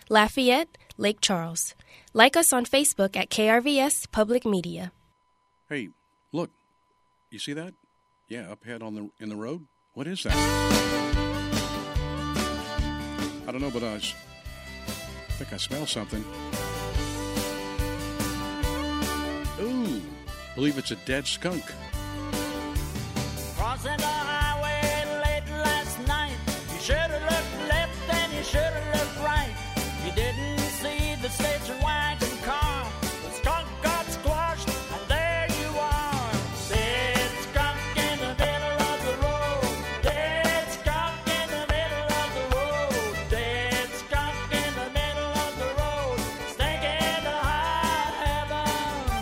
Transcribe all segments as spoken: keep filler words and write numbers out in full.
Lafayette, Lake Charles. Like us on Facebook at K R V S Public Media. Hey, look. You see that? Yeah, up ahead on the in the road. What is that? I don't know, but I, was, I think I smell something. Ooh, believe it's a dead skunk. Crossing the highway late last night. You should have looked left and you should have looked right. You didn't see the station wagon car. The skunk got squashed and there you are. Dead skunk in the middle of the road. Dead skunk in the middle of the road. Dead skunk in the middle of the road. Stinking to high heaven.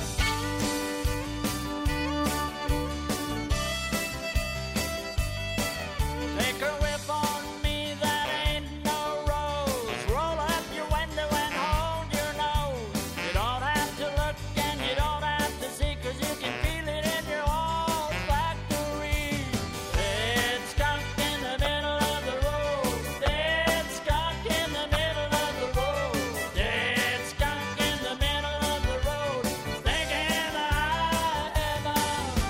Take a whip on me, that ain't no rose. Roll up your window and hold your nose. You don't have to look and you don't have to see, 'cause you can feel it in your olfactory. Dead skunk in the middle of the road. Dead skunk in the middle of the road. Dead skunk in the middle of the road. Stinking to high heaven.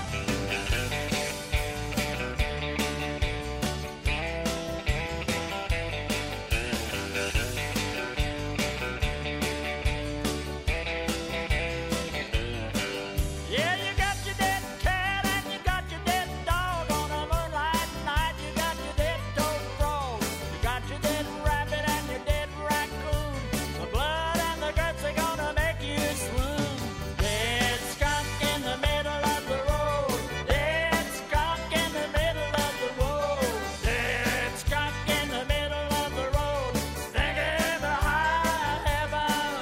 Yeah, you got your dead cat and you got your dead dog. On a moonlight night, you got your dead toad frog. You got your dead rabbit and your dead raccoon. The blood and the guts are gonna make you swoon. Dead skunk in the middle of the road. Dead skunk in the middle of the road. Dead skunk in the middle of the road. Stinking to high heaven.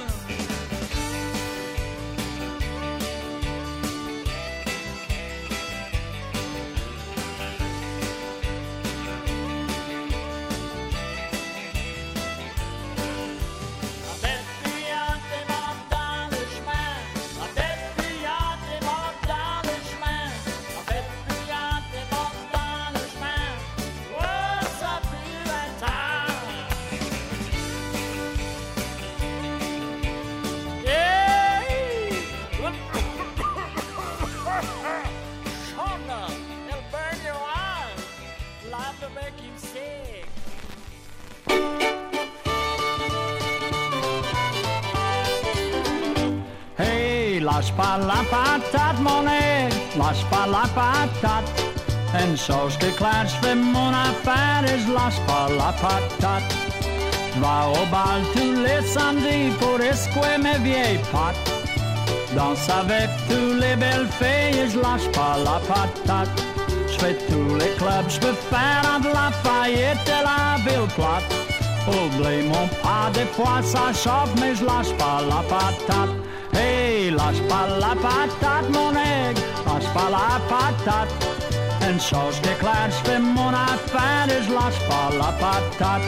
I bet beyond them all dollars man. I bet beyond them all dollars man. I bet beyond them all dollars man. What's up to you in town? Yeah. Shona, they'll burn your eyes. Liable to make you sick. Hey, lâche pas la patate, mon nez, lâche pas la patate. Une chose qui claire, je fais mon affaire et je lâche pas la patate. Va au bal tous les samedis pour escouer mes vieilles pattes. Danse avec tous les belles filles et je lâche pas la patate. Je fais tous les clubs, je peux faire un de la paillette et la ville plate. Oublie mon pas, des fois ça chauffe, mais je lâche pas la patate. Hey, lâche pas la patate, mon aigle, lâche pas la patate. Une chose qui est claire, je fais mon affaire et je lâche pas la patate.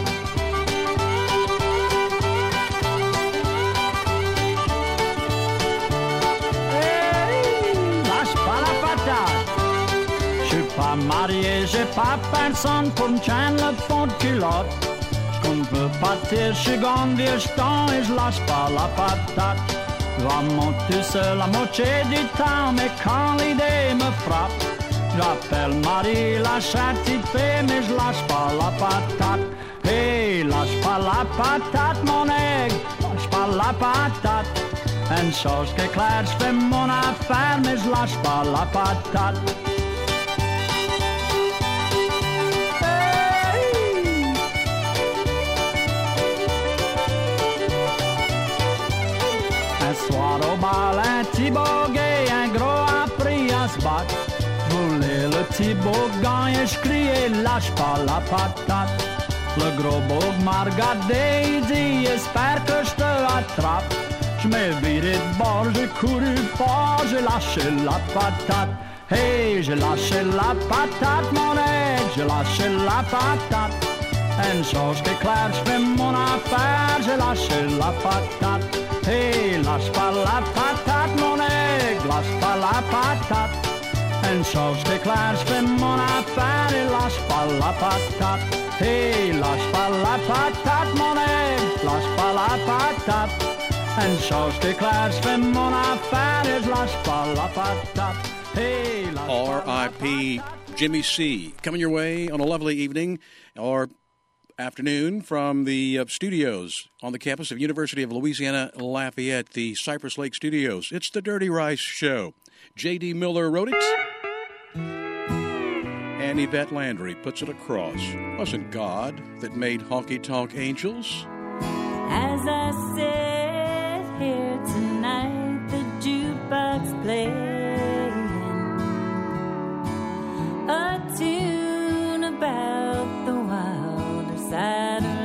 Hey, lâche pas la patate. Je suis pas marié, j'ai pas personne pour me tienne le fond de culotte. J'compte veux partir, je suis gondier, j'tends et je lâche pas la patate. Je monte tout seul la moitié du temps, mais quand l'idée me frappe, j'appelle Marie, la petite fée, mais je lâche pas la patate. Hey, lâche pas la patate, mon aigle, lâche pas la patate. Une chose qui est claire, je fais mon affaire, mais je lâche pas la patate. Un soir au bal, un petit boguet, un gros a pris à se battre. Je voulais le petit bogan et je criais, lâche pas la patate. Le gros bog m'a regardé, il dit, espère que je te attrape. Je m'ai viré de bord, j'ai couru fort, j'ai lâché la patate. Hey, j'ai lâché la patate, mon aigle, j'ai lâché la patate. Une chose qui est claire, je fais mon affaire, j'ai lâché la patate. Hey, lâche pas la patate, mon aigle, lâche pas la patate. Une chose qui est claire, je fais mon affaire et lâche pas Palapatat. Hey, Las Palapatat, mon egg, Las Palapatat. En zoals de klaars van mon affaire is Las Palapatat. Hey, Las R I P Jimmy C. Coming your way on a lovely evening or afternoon from the uh, studios on the campus of University of Louisiana Lafayette, the Cypress Lake Studios. It's the Dirty Rice Show. J D. Miller wrote it, and Yvette Landry puts it across. Wasn't God that made honky-tonk angels? As I sit here tonight, the jukebox playing a tune about the wilder side of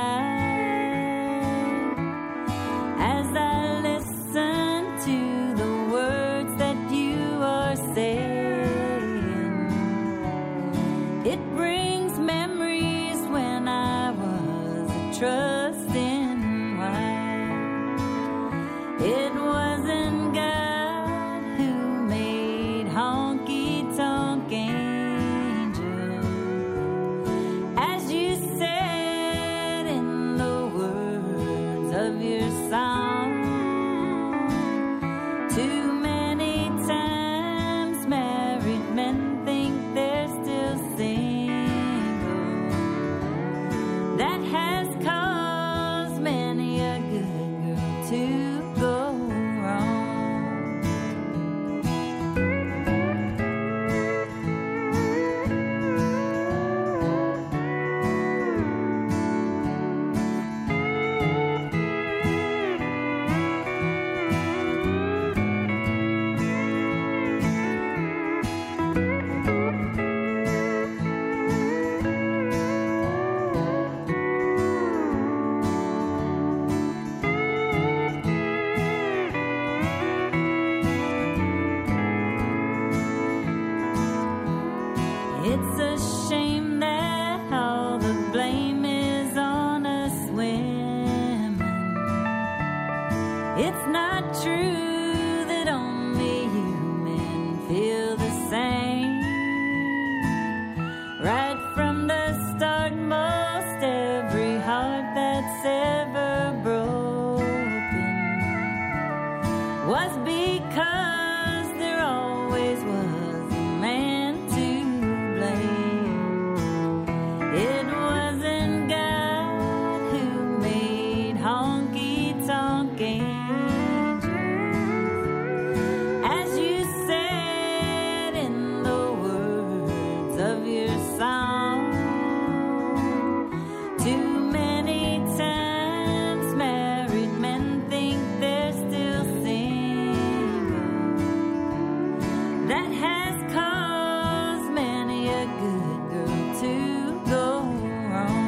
life. As I listen to the words that you are saying, it brings memories when I was a trusting wife. It wasn't God who made honky-tonk angels, as you said in the words of your song. Too many times married men think they're still single. That has caused many a good girl to go wrong. It's a shame that all the blame is on us women. It's not true that only you men feel the same. Right from the start, most every heart that's ever broken was because there always was a man to blame. It wasn't God who made honky-tonk angels, as you said in the words of your song. Too many times married men think they're still single. That has caused many a good girl to go wrong.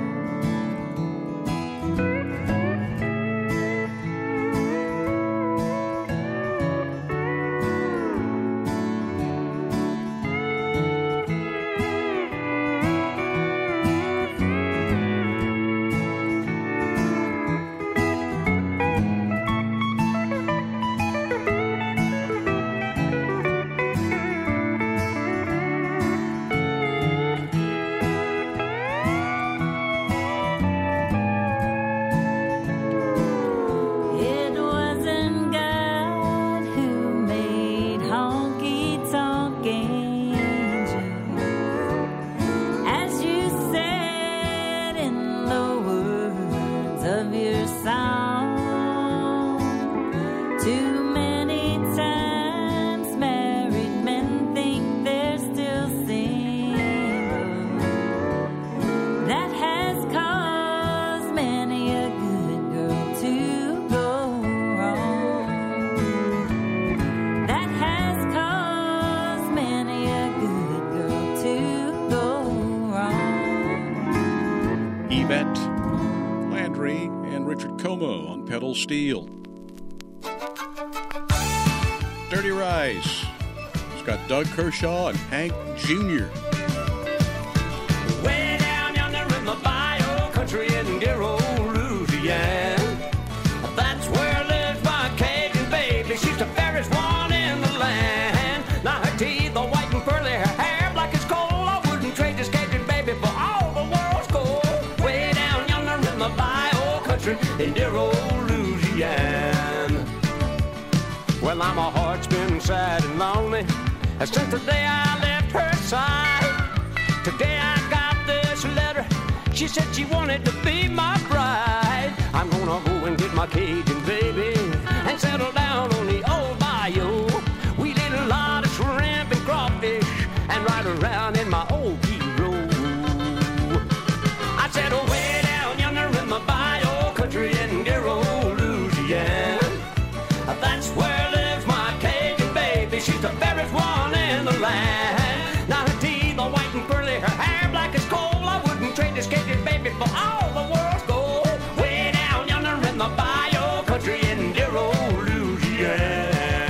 It wasn't God who made honky-tonk angels, as you said in the words of your song. Too many times married men think they're still single. That has caused many a good girl to go wrong. That has caused many a good girl to go wrong. Yvette Landry and Richard Como on pedal steel. Dirty Rice. It's got Doug Kershaw and Hank Junior Way down yonder in the bio country in dear old Louisiana. That's where lives my Cajun baby. She's the fairest one in the land. Now her teeth are white and curly, her hair black as coal. I wouldn't trade this Cajun baby country in dear old Louisiana. Well, now my heart's been sad and lonely since the day I left her side. Today I got this letter. She said she wanted to be my bride. I'm gonna go and get my Cajun baby and settle down on the old bayou. We did a lot of shrimp and crawfish and ride around in my old hero. I said, oh, way down yonder in my bayou country in dear old Louisiana. That's where lives my Cajun baby. She's the fairest one in the land. Now her teeth are white and pearly, her hair black as coal. I wouldn't trade this Cajun baby for all the world's gold. Way down yonder in the bayou country in dear old Louisiana.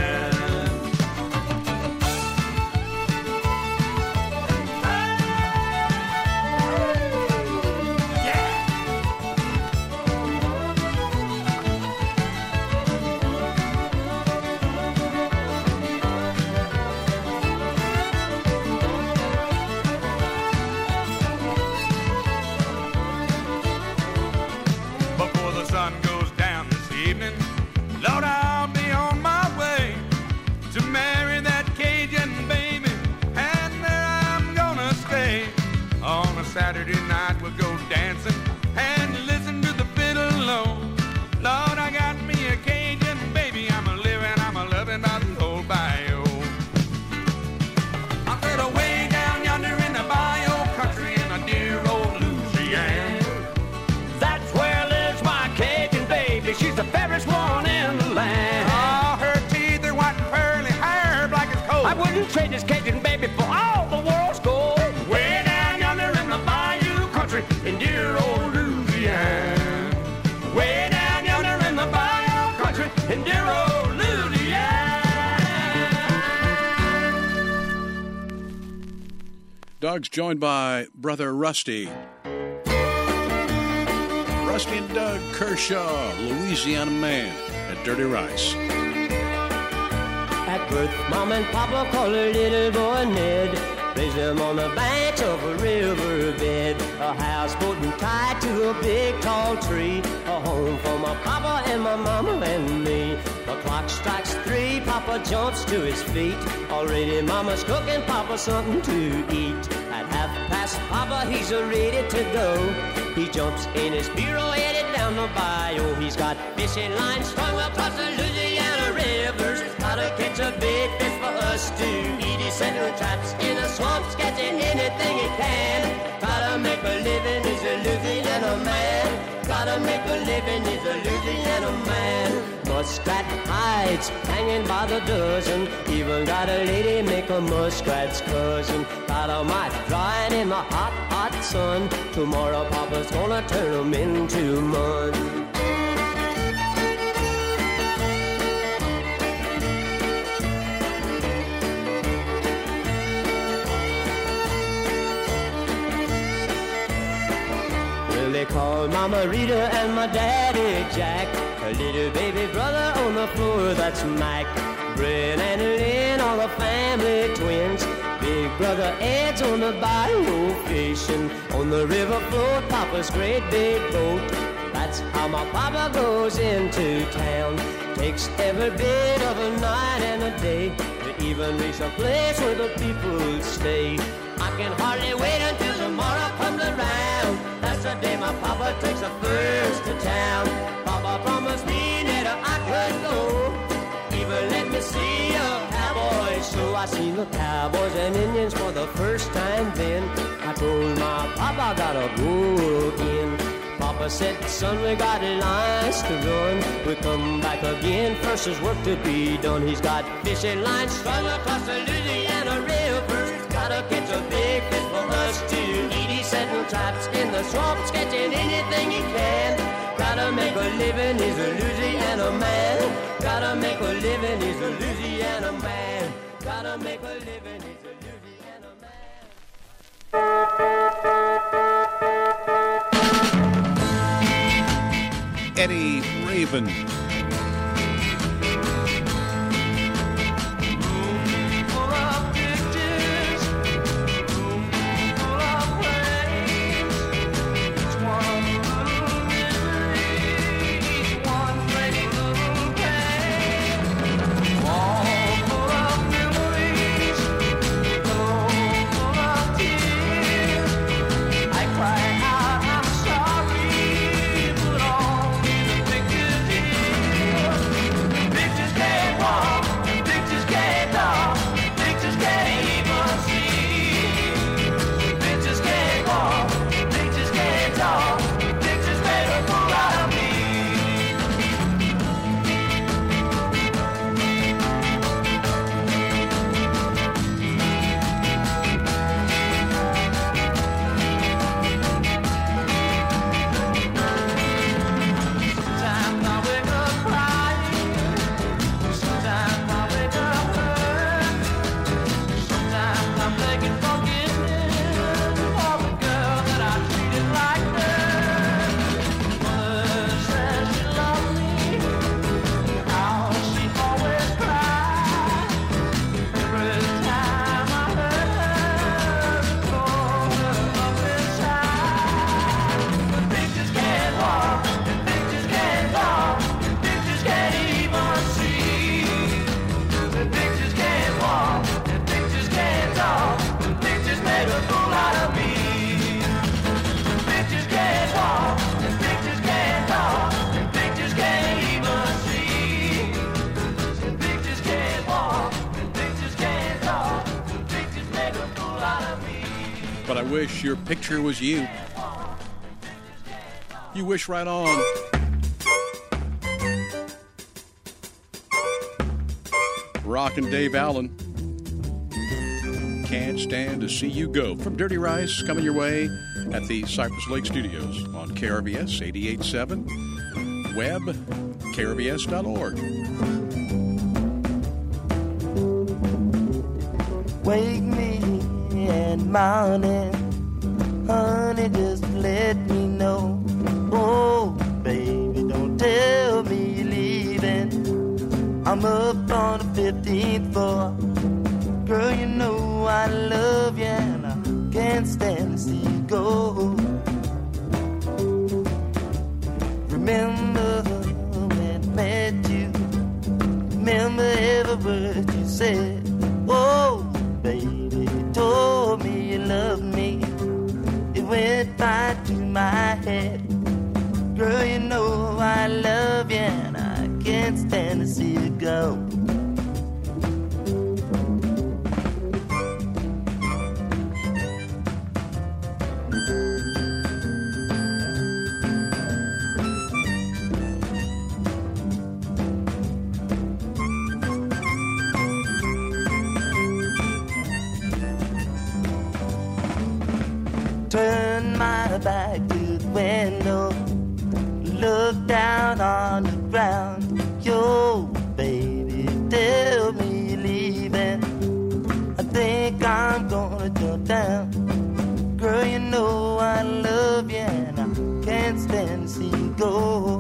Saturday night we'll go dancing and listen to the fiddle low. Lord, I got me a Cajun baby. I'm a living, I'm a loving by the old bayou. I said away down yonder in the bayou country in a dear old Louisiana. That's where lives my Cajun baby. She's the fairest one in the land. Oh, her teeth are white and pearly, hair black as coal. I wouldn't trade this Cajun baby for all the world's gold. Way down yonder in the bayou country in dear old Louisiana. Way down yonder in the bayou country in dear old Louisiana. Doug's joined by brother Rusty. Rusty and Doug Kershaw, Louisiana man at Dirty Rice. At birth, Mom and Papa called her little boy Ned. Raised him on the banks of a riverbed. A houseboat and tied to a big tall tree. A home for my papa and my mama and me. The clock strikes three, Papa jumps to his feet. Already Mama's cooking Papa something to eat. At half past, Papa, he's ready to go. He jumps in his bureau, headed down the bayou. He's got fishing lines strung across the Louisiana rivers. Gotta catch a big fish for us to eat. He's setting traps in the swamps, catching anything he can. Gotta make a living, he's a Louisiana man. Gotta make a living, he's a Louisiana man. Muskrat hides hanging by the dozen. Even got a lady make a muskrat's cousin. Got a mite drying in the hot, hot sun. Tomorrow Papa's gonna turn them into mud. They call Mama Rita and my daddy Jack. A little baby brother on the floor, that's Mac. Bryn and Lynn, all the family twins. Big brother Ed's on the bayou fishing. On the river float, Papa's great big boat. That's how my Papa goes into town. Takes every bit of a night and a day to even reach a place where the people stay. I can hardly wait until tomorrow comes around. That's the day my Papa takes us first to town. Papa promised me that I could go. Even let me see a cowboy show. I seen the cowboys and Indians for the first time then. I told my Papa I gotta go again. Papa said, son, we got lines to run. We come back again, first there's work to be done. He's got fishing lines strung across the Louisiana River. Gotta catch a big fish for us to eat. He's setting traps in the swamps, catching anything he can. Gotta make a living, he's a Louisiana man. Gotta make a living, he's a Louisiana man. Gotta make a living, he's a Louisiana man. Eddie Raven. but I wish your picture was you. You wish right on. Rockin' Dave Allen. Can't stand to see you go. From Dirty Rice, coming your way at the Cypress Lake Studios on K R V S eighty-eight point seven. Web, K R V S dot org. Wake me in the morning, honey, just let me know. Oh, baby, don't tell me you're leaving. I'm up on the fifteenth floor. Girl, you know I love you and I can't stand to see you go. Remember when I met you, remember every word you said. Oh, baby, you told me you loved me. It went right to my head. Girl, you know I love you and I can't stand to see you go. Turn my back to the window, look down on the ground. Yo, baby, tell me you're leaving. I think I'm gonna jump down. Girl, you know I love you and I can't stand to see you go.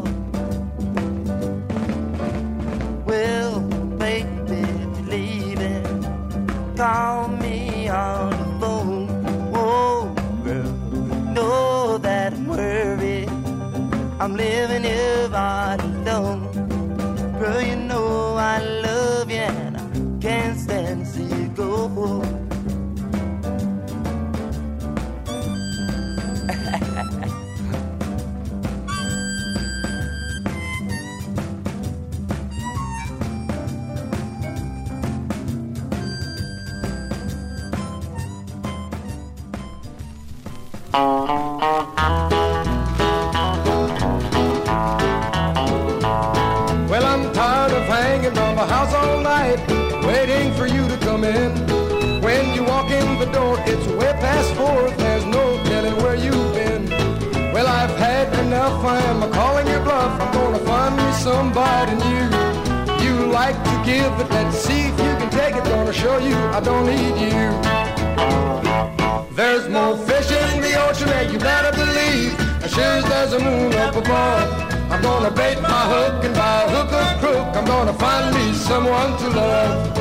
Well, baby, if you're leaving, call me on the phone. Whoa, girl, know that I'm worried. I'm living here all alone. Girl, you know I love you and I can't stand to see you go. Well, I'm tired of hanging around the house all night, waiting for you to come in. When you walk in the door, it's way past four, there's no telling where you've been. Well, I've had enough, I'm calling your bluff, I'm gonna find me somebody new. You like to give, but let's see if you can take it, gonna show you I don't need you. There's more fish in the ocean than you better believe, as sure as there's a moon up above. I'm gonna bait my hook and by hook or crook, I'm gonna find me someone to love.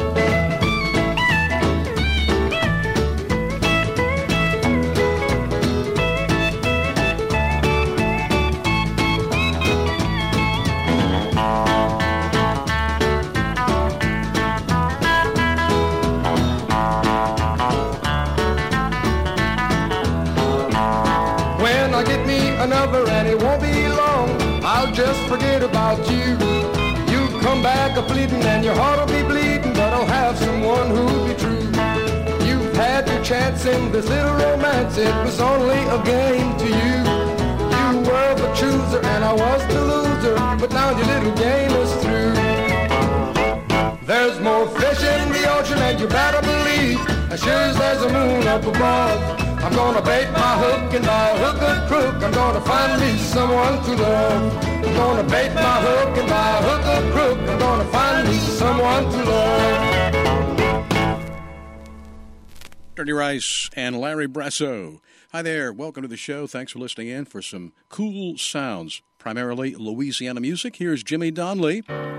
When I get me another and it won't be long, I'll just forget about you. You come back a-bleeding and your heart'll be bleeding, but I'll have someone who'll be true. You've had your chance in this little romance, it was only a game to you. You were the chooser and I was the loser, but now your little game is through. There's more fish in the ocean and you better believe, as sure as there's a moon up above. I'm gonna bait my hook and by hook or crook, I'm gonna find me someone to love. I'm gonna bait my hook and by hook or crook, I'm gonna find me someone to love. Dirty Rice and Larry Brasso. Hi there, welcome to the show. Thanks for listening in for some cool sounds, primarily Louisiana music. Here's Jimmy Donnelly.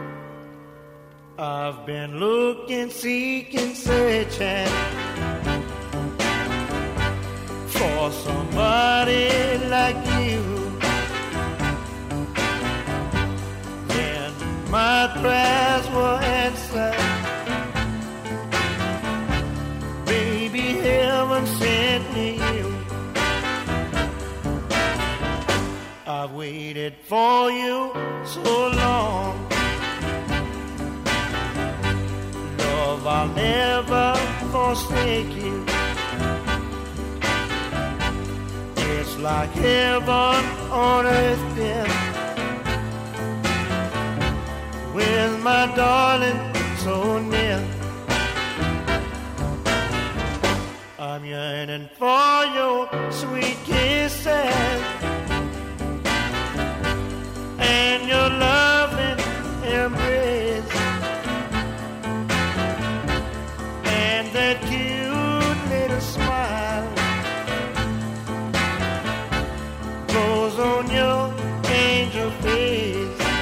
I've been looking, seeking, searching for somebody like you. Then my prayers were answered. Baby, heaven sent me you. I've waited for you so long. Love, I'll never forsake you. like heaven on earth, dear, with my darling so near. I'm yearning for your sweet kisses and your loving embrace and that cute little smile goes on your angel face.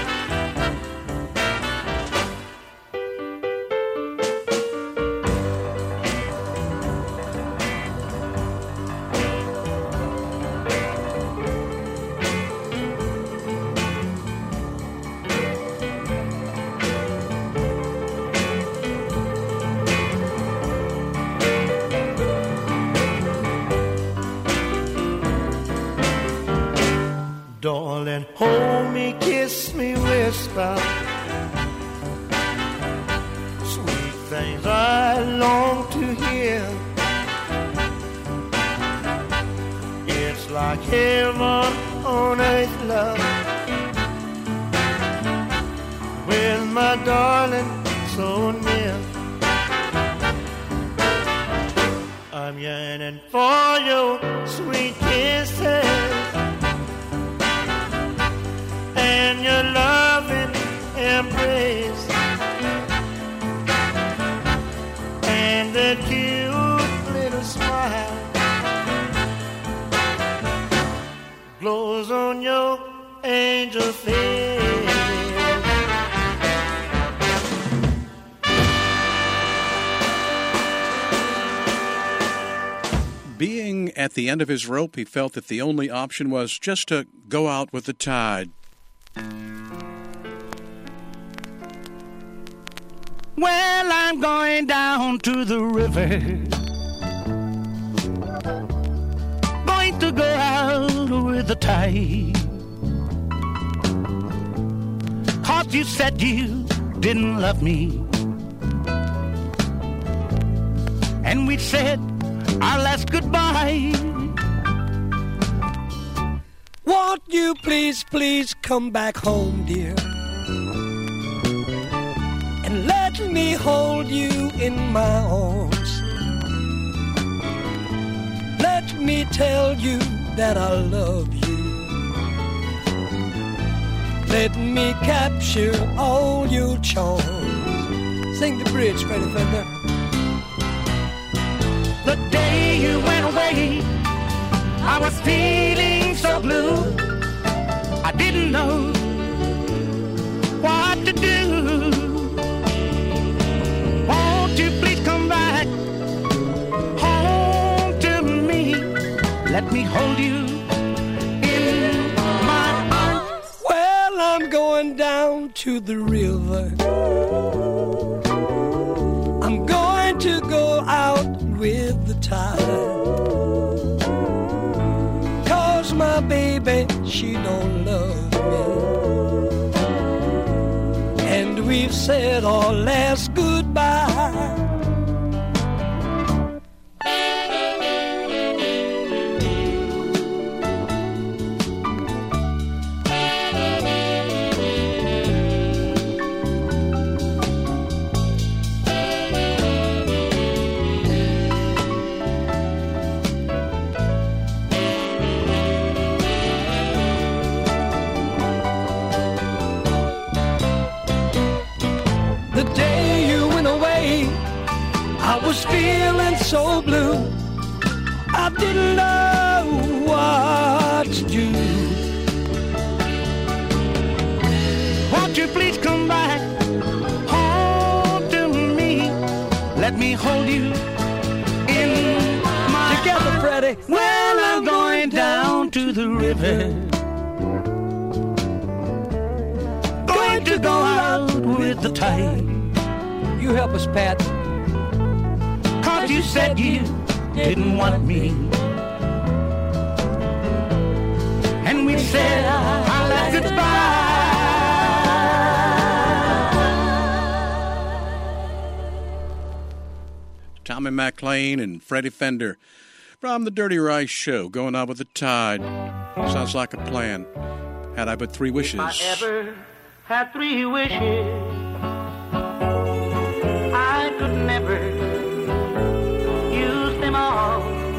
Darling, hold me, kiss me, whisper sweet things I long to hear. It's like heaven on earth, love, with my darling so near. I'm yearning for your sweet kisses and your loving embrace and that cute little smile glows on your angel face. Being at the end of his rope, he felt that the only option was just to go out with the tide. Well, I'm going down to the river, going to go out with the tide. 'Cause you said you didn't love me, and we said our last goodbye. Won't you please, please come back home, dear, and let me hold you in my arms. Let me tell you that I love you. Let me capture all your charms. Sing the bridge, Freddie Fender. The day you went away, I was feeling so blue. I didn't know what to do. Won't you please come back home to me? Let me hold you in my arms. Well, I'm going down to the river. I'm going to go out with the tide. 'Cause my baby, she don't love me, and we've said our last goodbye. I was feeling so blue, I didn't know what to do. Won't you please come back home to me? Let me hold you in my Together, arms. Freddie. Well, I'm going down to the river, going to go out with the tide. You help us, Pat. 'Cause you said you didn't want me, and we said our last goodbye. Tommy McLean and Freddie Fender. from the Dirty Rice Show, Going Out with the Tide. Sounds like a plan. Had I but three wishes. If I ever had three wishes, I could never use them all.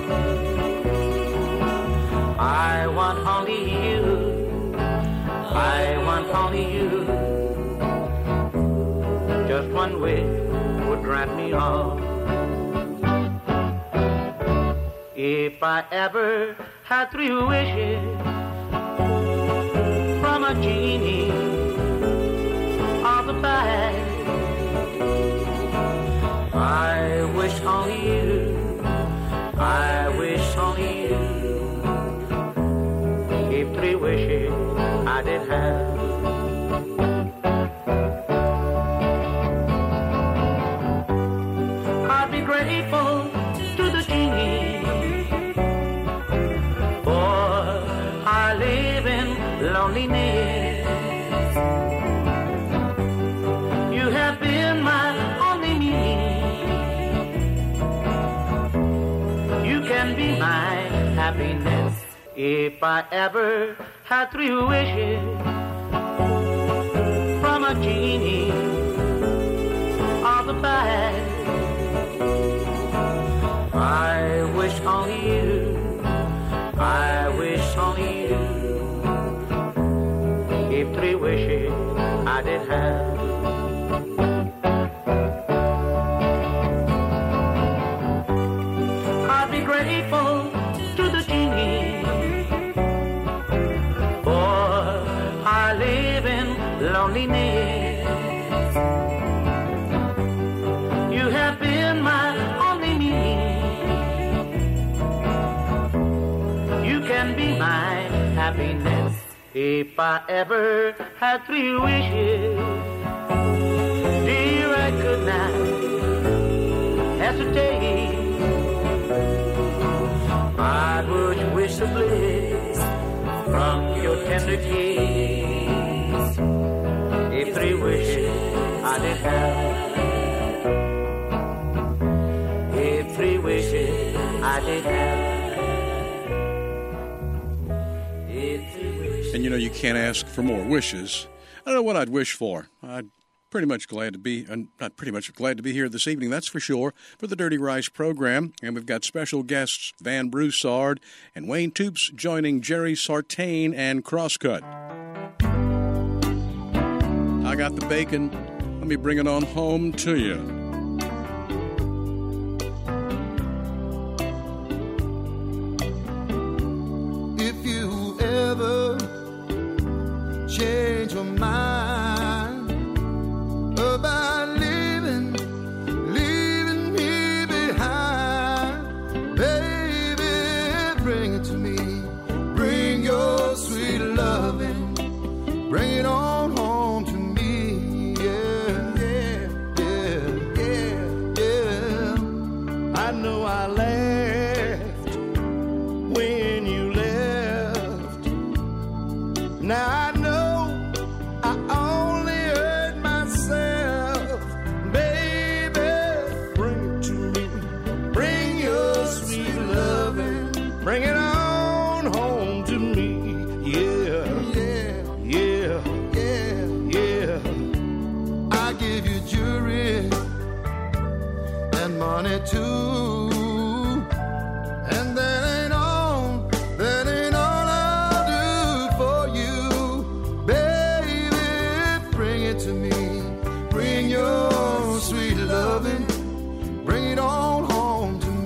I want only you. I want only you. Just one wish would grant me all. If I ever had three wishes from a genie of the bag, I wish only you, I wish only you. If three wishes I did have, I'd be grateful to the genie, for I live in loneliness. You have been my only meaning. You can be my happiness. If I ever had three wishes from a genie of the bag, I wish only you, I wish only you. If three wishes I did have, I'd be grateful to the genie, for I live in loneliness. You have been my only meaning. You can be my happiness. If I ever had three wishes, dear, I could not hesitate. I would wish the bliss from your tender kiss. If three wishes I did have, if three wishes I did have. And you know, you can't ask for more wishes. I don't know what I'd wish for. I'd pretty much glad to be, uh, not pretty much glad to be here this evening, that's for sure, for the Dirty Rice program. And we've got special guests Van Broussard and Wayne Toups joining Jerry Sartain and Crosscut. I got the bacon. Let me bring it on home to you. Change your mind about leaving, leaving me behind. Baby, bring it to me. Bring your sweet loving. Bring it on home to me. Yeah, yeah, yeah, yeah, yeah. I know I laughed when you left. Now I bring it on home to me, yeah, yeah, yeah, yeah, yeah. I give you jewelry and money too, and that ain't all, that ain't all I'll do for you, baby. Bring it to me, bring your sweet loving, bring it on home to me.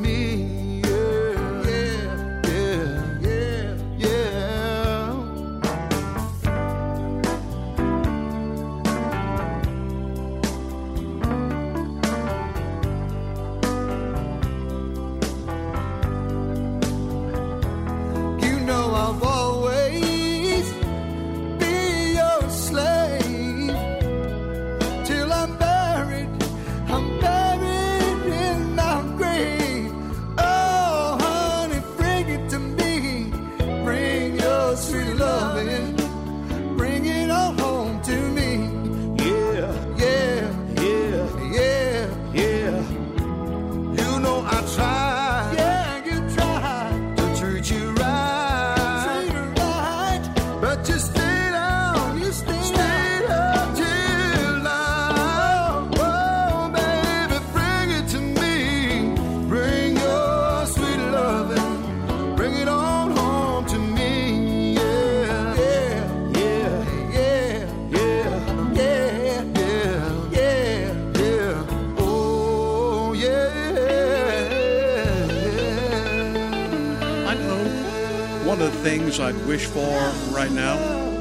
things I'd wish for right now,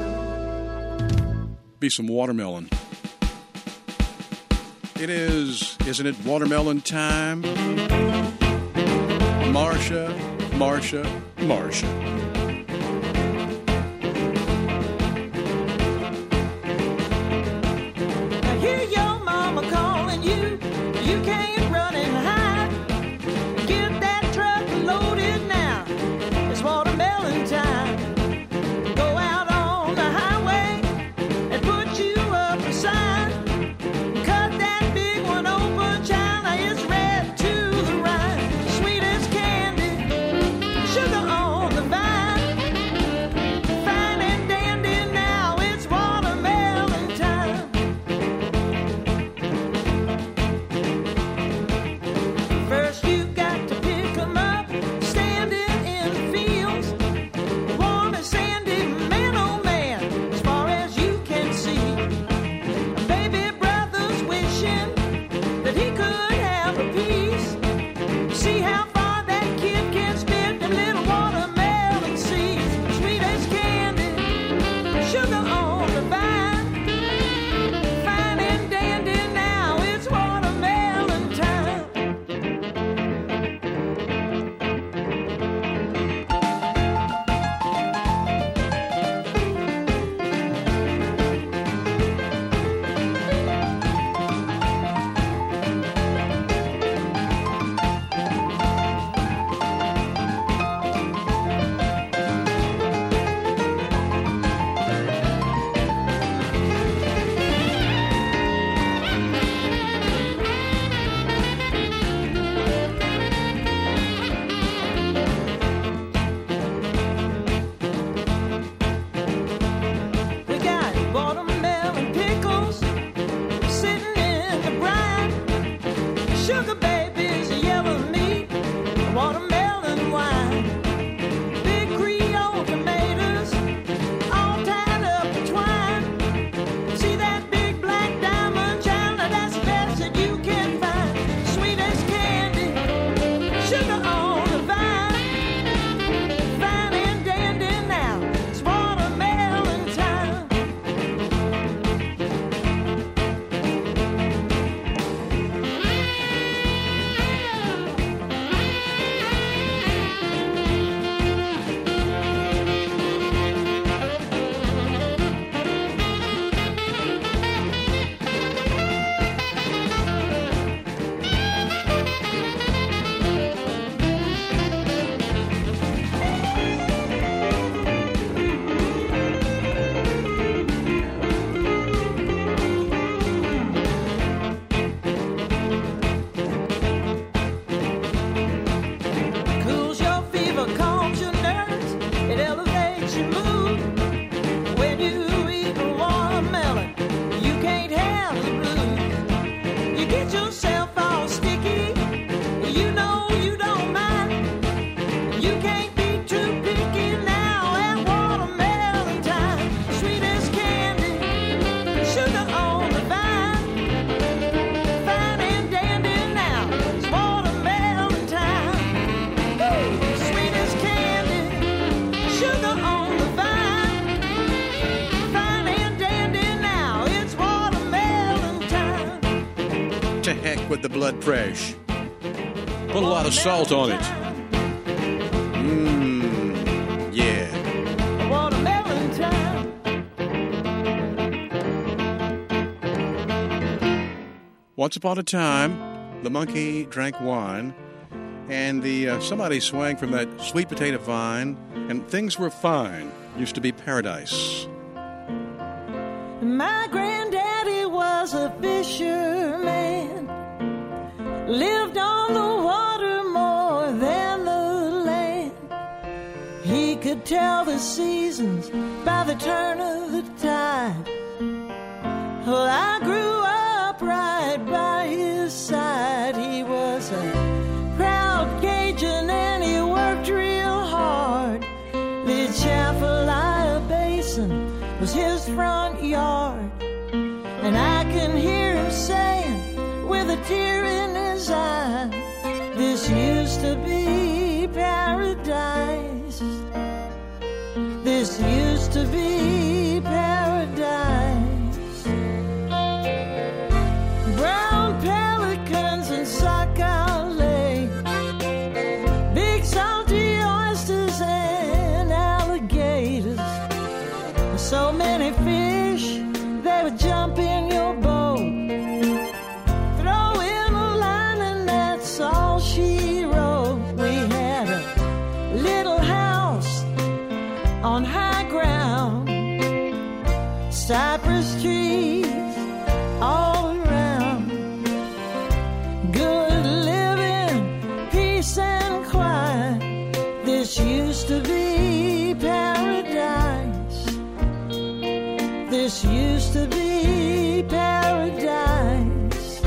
be some watermelon. It is, isn't it, watermelon time? Marsha, Marsha, Marsha. I hear your mama calling you. You can't run and hide. Get that truck loaded now. It's watermelon time. Go out on the highway and put you up a sign. Cut that big one open, child. Now it's red to the rind. Sweet as candy, sugar on the vine. Fine and dandy now. It's watermelon time. First you got to pick 'em up, standing in the fields. Warm and sandy, man oh man, as far as you can see. A baby brother's wishing that he could have a piece. See how far that kid can spit them little watermelon seeds. Sweet as candy, sugar on the vine. Fine and dandy now, it's watermelon time. We got watermelon pickles sitting in the brine. Sugar babies, yellow meat, watermelon wine. Big Creole tomatoes, all tied up in twine. See that big black diamond, child? Now that's the best that you can find. Sweet as candy, sugar on the vine. Fine and dandy now, it's watermelon time. Cools your fever, calms your nerves, it elevates your mood. When you eat a watermelon, you can't have the blues. You get yourself all sticky, you know you don't mind. You can't be too picky now at watermelon time. Sweet as candy, sugar on the vine. Fine and dandy now, it's watermelon time. Sweet as candy, sugar on the vine. Fine and dandy now, it's watermelon time. To heck with the blood fresh. Put a lot of salt on it. Mmm, yeah. Watermelon time. Once upon a time, the monkey drank wine, and the uh, somebody swang from that sweet potato vine, and things were fine. Used to be paradise. My granddaddy was a fisherman, lived on the water more than the land. He could tell the seasons by the turn of the tide. Well, I grew up right by his side. He was a proud Cajun and he worked real hard. The Atchafalaya Basin was his front yard, and I can hear him saying with a tear in his eye, this used to be paradise. to be paradise. Brown pelicans and sockeye lake, big salty oysters and alligators. So many fish, they would jump in your boat, throw in a line, and that's all she wrote. We had a little house on high ground, cypress trees all around, good living, peace and quiet. This used to be paradise. This used to be paradise.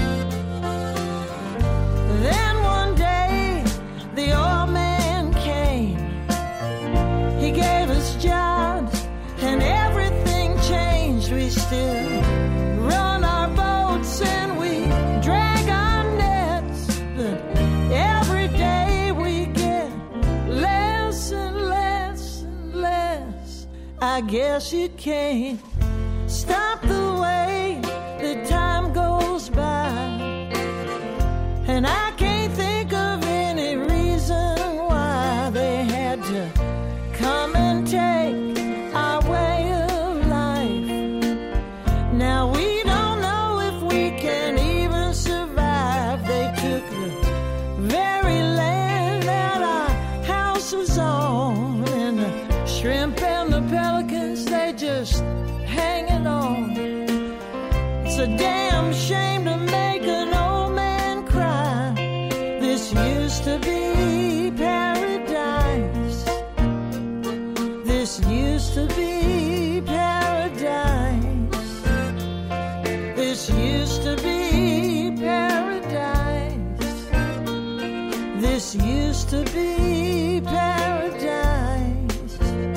Then one day the old man came. He gave us jobs and everything changed. We still run our boats and we drag our nets, but every day we get less and less and less. I guess you can't stop the way the time goes by, and I can't think of any reason why they had to come and take our way of life. Now we don't know if we can even survive. They took the very land that our house was on, and the shrimp and the pelicans, they just hanging on. It's a damn shame to make an old man cry. This used to be paradise. This used to be paradise. This used to be paradise. This used to be paradise.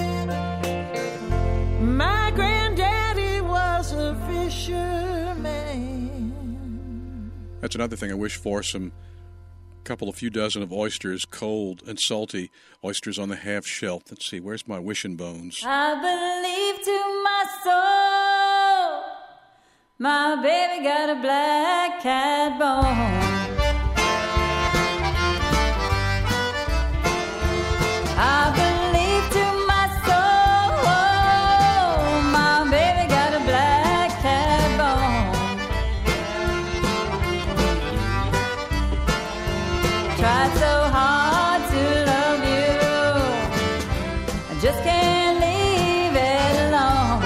My granddaddy was a fisherman. That's another thing I wish for, some couple of few dozen of oysters, cold and salty oysters on the half shell. Let's see, where's my wishing bones? I believe to my soul, my baby got a black cat bone. I believe to my soul, my baby got a black cat bone. Tried so hard to love you, I just can't leave it alone.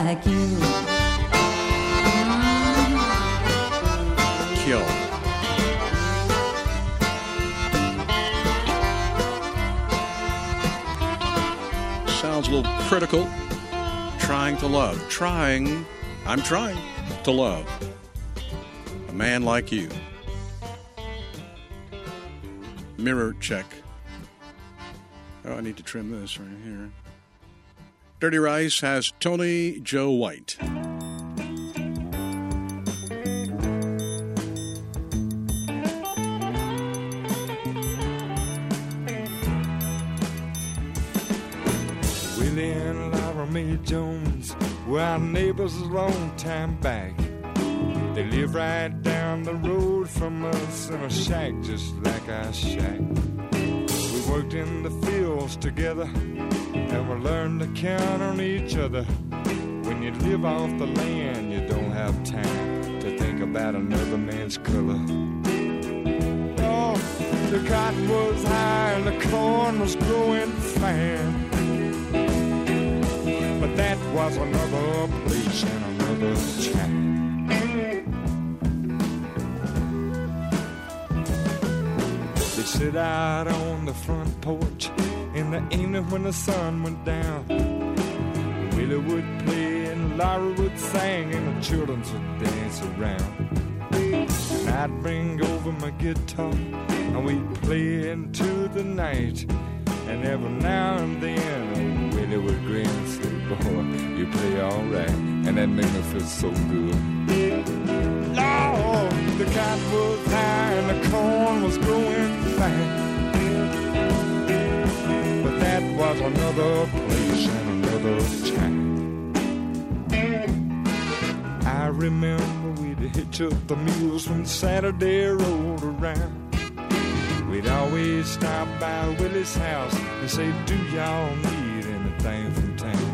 like you. Kill. Sounds a little critical. Trying to love. Trying. I'm trying to love a man like you. Mirror check. Oh, I need to trim this right here. Dirty Rice has Tony Joe White. Willie and Laura Mae Jones were our neighbors a long time back. They live right down the road from us in a shack just like our shack. We worked in the fields together and we learned to count on each other. When you live off the land, you don't have time to think about another man's color. Oh, the cotton was high and the corn was growing fine. But that was another place and another time. They sit out on the front porch in the evening when the sun went down. Willie would play and Laura would sing and the children would dance around. And I'd bring over my guitar and we'd play into the night. And every now and then, oh, Willie would grin and say, boy, you play all right. And that made me feel so good. Lord, the cotton was high and the corn was growing fine. But that was another place and another time. I remember we'd hitch up the mules when Saturday rolled around. We'd always stop by Willie's house and say, do y'all need anything from town?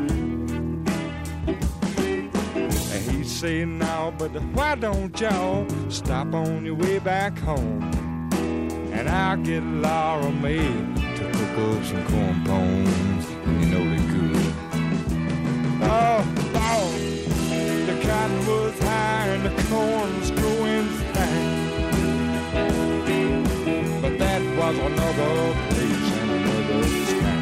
And he'd say, no, but why don't y'all stop on your way back home? And I'll get Laura Mae to cook up some corn pones, and you know they're good. Oh, oh, the cotton was high and the corn was growing fine. That was another place and another time.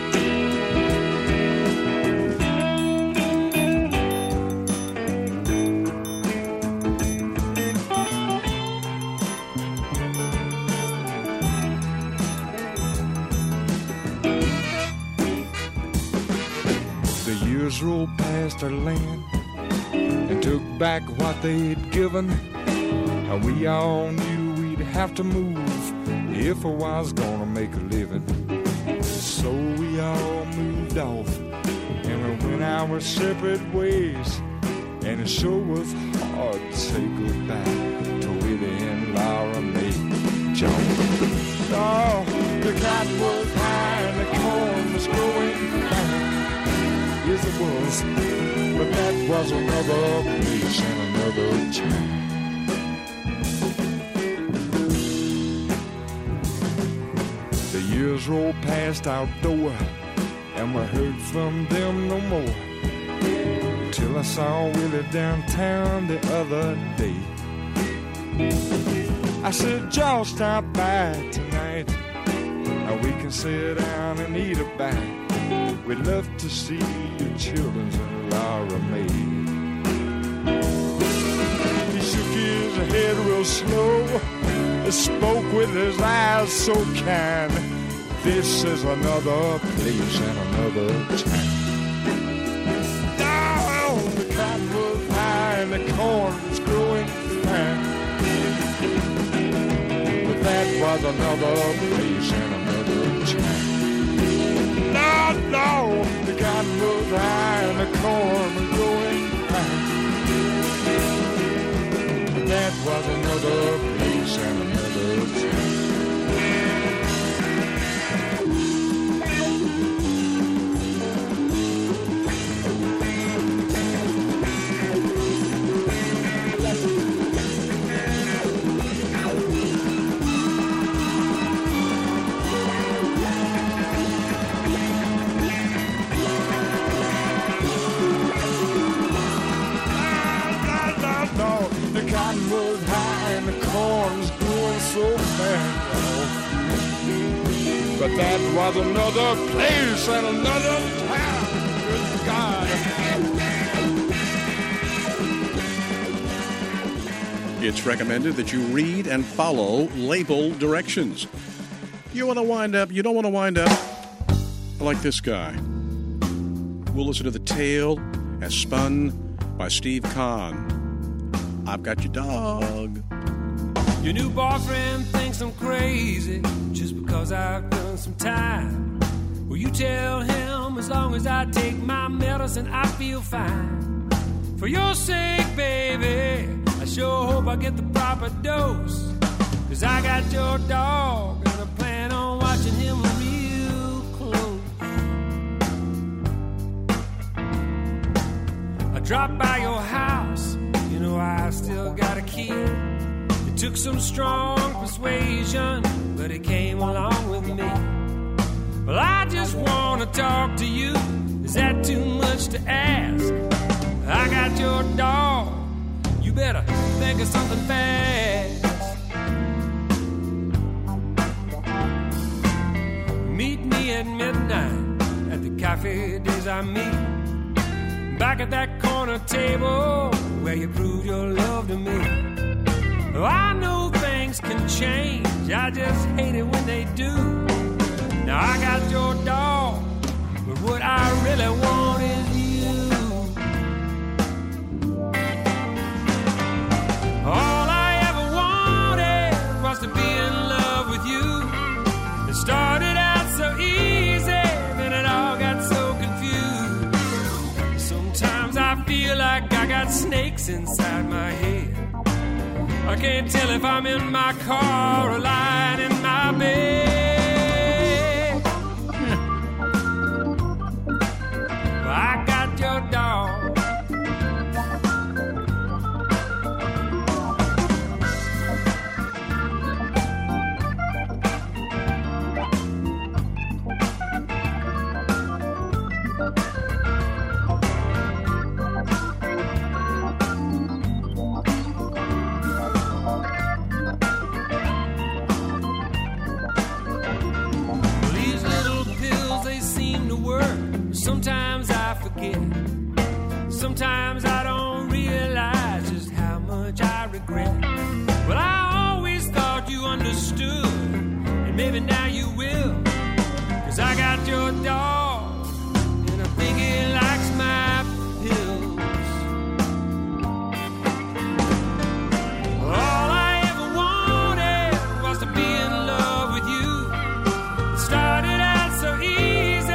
The years rolled past our land and took back what they'd given, and we all knew we'd have to move if I was gonna make a living. So we all moved off and we went our separate ways. And it sure was hard to say goodbye to Willie and Laura Mae Jones. Oh, the cotton was high and the corn was growing fine. Yes, it was, but that was another place and another time. Years rolled past our door, and we heard from them no more. Till I saw Willie downtown the other day. I said, y'all stop by tonight, and we can sit down and eat a bite. We'd love to see your children and Laura Mae. He shook his head real slow, and spoke with his eyes so kind. This is another place and another time. Down the cotton was high and the corn was growing fine. But that was another place and another time. No, no, the cotton was high and the corn was growing fine. But that was another place and another time. but that was another place and another time. Good God. It's recommended that you read and follow label directions. You want to wind up, you don't want to wind up like this guy. We'll listen to The Tale as spun by Steve Kahn. I've Got Your Dog. Your new boyfriend thinks I'm crazy just because I've done some time. Well, you tell him as long as I take my medicine, I feel fine. For your sake, baby, I sure hope I get the proper dose. Cause I got your dog and I plan on watching him real close. I dropped by your house, you know I still got a kid. It took some strong persuasion, but it came along with me. Well, I just wanna talk to you, is that too much to ask? I got your dog, you better think of something fast. Meet me at midnight at the Cafe Des Amis, back at that corner table where you prove your love to me. Oh, I know things can change, I just hate it when they do. Now I got your dog, but what I really want is you. All I ever wanted was to be in love with you. It started out so easy, then it all got so confused. Sometimes I feel like I got snakes inside my head. I can't tell if I'm in my car or lying in my bed. I got your dog. Sometimes I forget, sometimes I don't realize just how much I regret. But I always thought you understood, and maybe now you will. Cause I got your dog, and I think he likes my pills. All I ever wanted was to be in love with you. It started out so easy,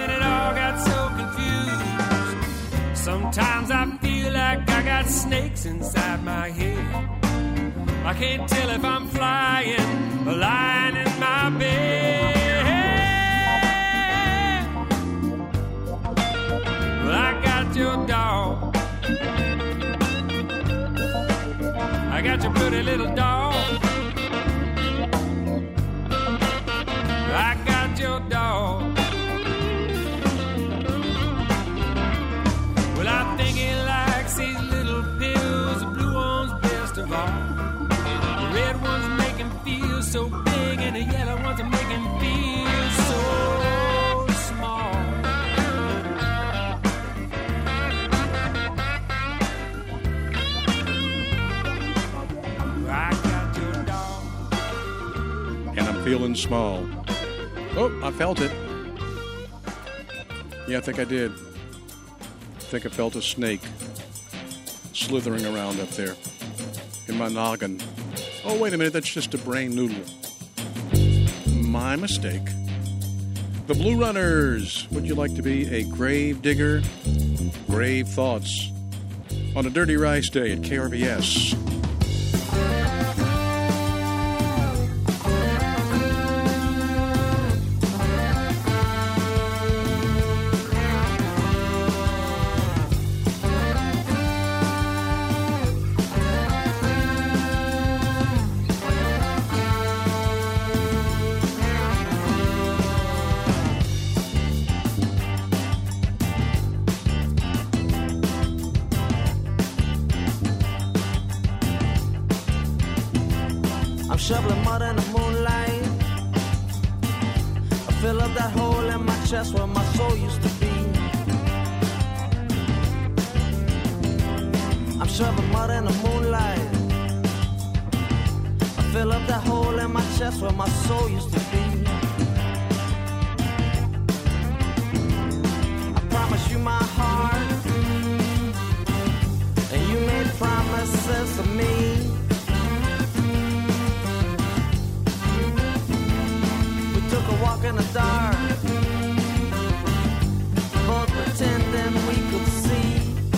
sometimes I feel like I got snakes inside my head. I can't tell if I'm flying or lying in my bed. Well, I got your dog. I got your pretty little dog. I got your dog. I think he likes these little pills. The blue one's best of all. The red ones make him feel so big, and the yellow ones make him feel so small. I got your dog, and I'm feeling small. Oh, I felt it. Yeah, I think I did. I think I felt a snake slithering around up there in my noggin. Oh, wait a minute, that's just a brain noodle. My mistake. The Blue Runners. Would you like to be a grave digger? Grave thoughts on a Dirty Rice Day at K R V S. Shoveling mud in the moonlight, fill up that hole in my chest where my soul used to be. I'm shoving mud in the moonlight. I fill up that hole in my chest where my soul used to be. I promised you my heart, and you made promises to me. We took a walk in the dark, both pretending we could see.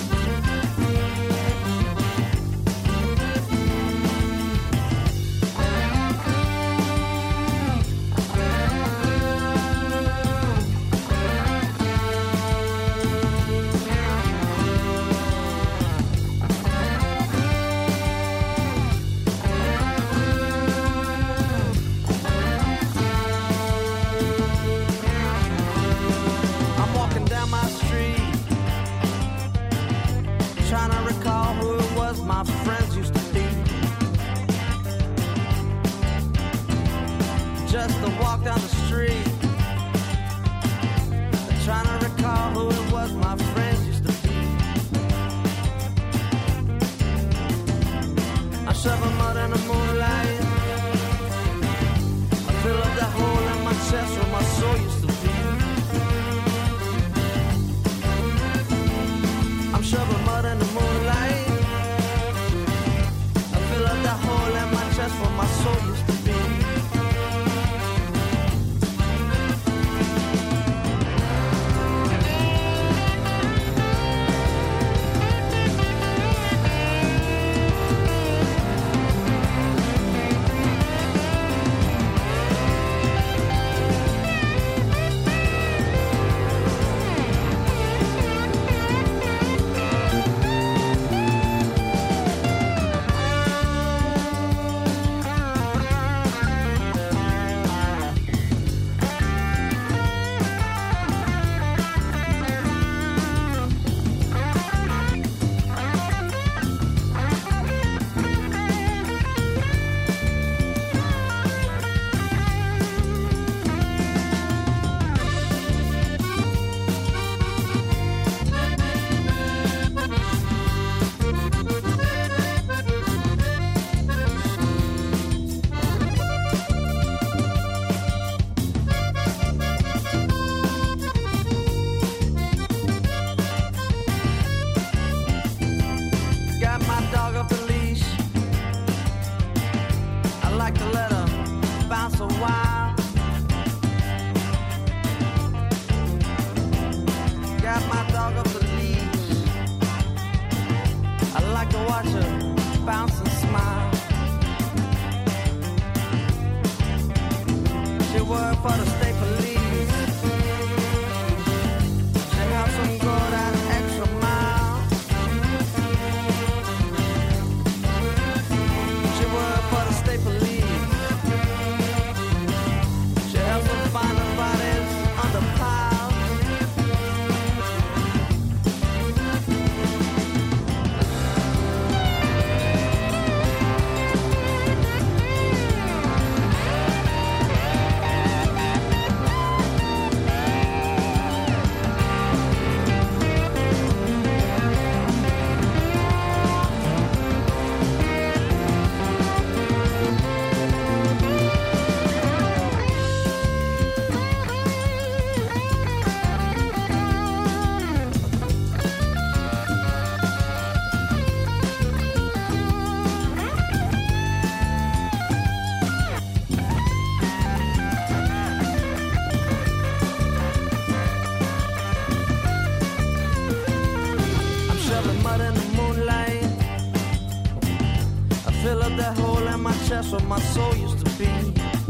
That's where my soul used to be.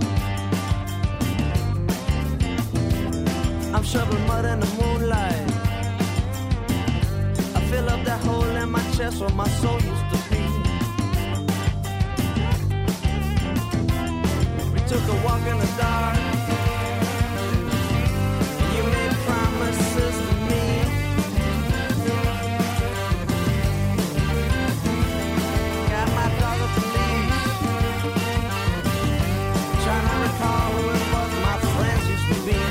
I'm shoveling mud in the moonlight. I fill up that hole in my chest where my soul used to be. We took a walk in the dark. You made promises to me. Got my dog at the leash. Trying to recall who it was my friends used to be.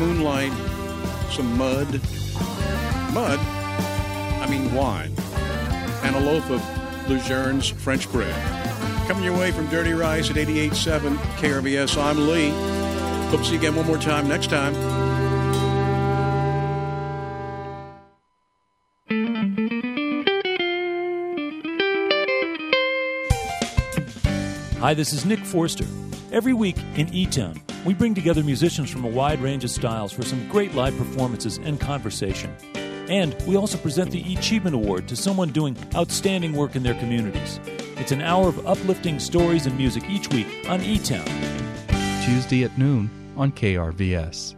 moonlight, some mud. Mud? I mean wine. And a loaf of Luzerne's French bread. Coming your way from Dirty Rice at eighty-eight point seven K R V S. I'm Lee. Hope to see you again one more time next time. Hi, this is Nick Forster. Every week in E-Town, we bring together musicians from a wide range of styles for some great live performances and conversation. And we also present the E-Achievement Award to someone doing outstanding work in their communities. It's an hour of uplifting stories and music each week on E-Town. Tuesday at noon on K R V S.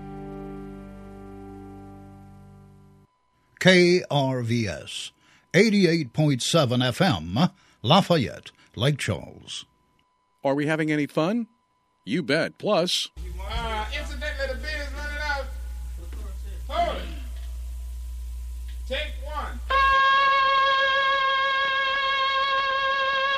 K R V S, eighty-eight point seven F M, Lafayette, Lake Charles. Are we having any fun? You bet. Plus, Uh, incidentally, the beer is running out. Hold it. Take